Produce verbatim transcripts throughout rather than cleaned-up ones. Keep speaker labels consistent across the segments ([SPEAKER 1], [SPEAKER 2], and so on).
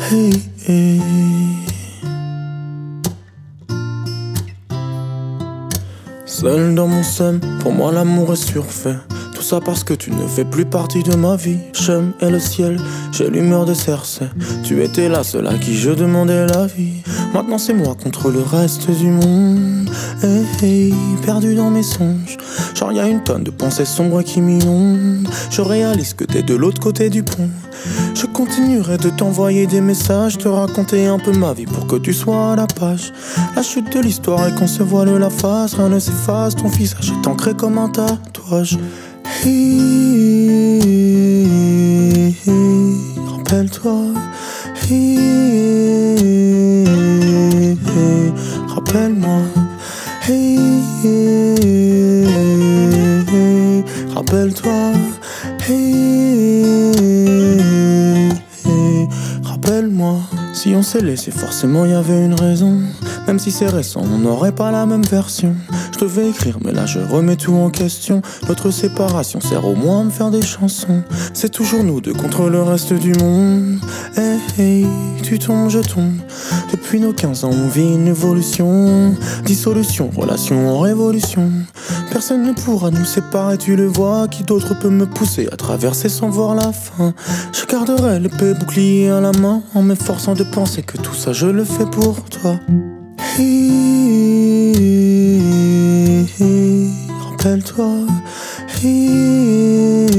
[SPEAKER 1] Hey, hey. Seul dans mon seum, pour moi l'amour est surfait. Tout ça parce que tu ne fais plus partie de ma vie. J'aime et le ciel, j'ai l'humeur de Cersei. Tu étais la seule à qui je demandais la vie. Maintenant c'est moi contre le reste du monde. Hey, hey, perdu dans mes songes. Genre y'a une tonne de pensées sombres qui m'inondent. Je réalise que t'es de l'autre côté du pont. Je continuerai de t'envoyer des messages, te raconter un peu ma vie pour que tu sois à la page. La chute de l'histoire et qu'on se voile la face. Rien ne s'efface, ton visage est ancré comme un tatouage. Hey, hey, rappelle-toi. Hey, hey, rappelle-moi. Hey, hey, rappelle-toi. Hey, hey, rappelle-moi. Si on s'est laissé, forcément y avait une raison. Même si c'est récent, on n'aurait pas la même version. Je devais écrire, mais là je remets tout en question. Notre séparation sert au moins à me faire des chansons. C'est toujours nous deux contre le reste du monde. Hey, hey, tu tombes, je tombe. Depuis nos quinze ans, on vit une évolution. Dissolution, relation en révolution. Personne ne pourra nous séparer, tu le vois. Qui d'autre peut me pousser à traverser sans voir la fin? Je garderai l'épée bouclier à la main, en m'efforçant de penser que tout ça je le fais pour toi. Hey, hey, rappelle-toi. Hey,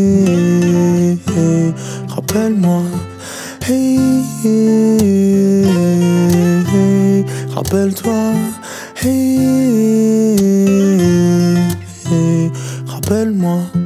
[SPEAKER 1] hey, rappelle-moi. Hey, hey, rappelle-toi. Hey, hey, rappelle-moi.